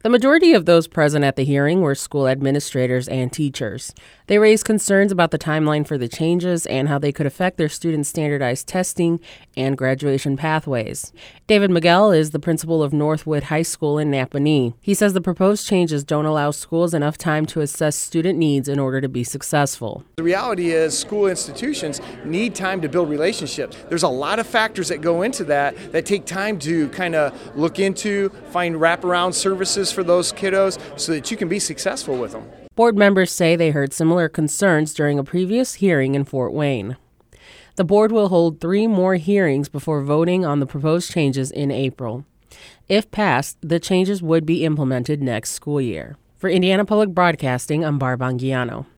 The majority of those present at the hearing were school administrators and teachers. They raised concerns about the timeline for the changes and how they could affect their students' standardized testing and graduation pathways. David Miguel is the principal of Northwood High School in Napanee. He says the proposed changes don't allow schools enough time to assess student needs in order to be successful. The reality is school institutions need time to build relationships. There's a lot of factors that go into that take time to kind of look into, find wraparound services for those kiddos so that you can be successful with them. Board members say they heard similar concerns during a previous hearing in Fort Wayne. The board will hold 3 more hearings before voting on the proposed changes in April. If passed, the changes would be implemented next school year. For Indiana Public Broadcasting, I'm Barb Anguiano.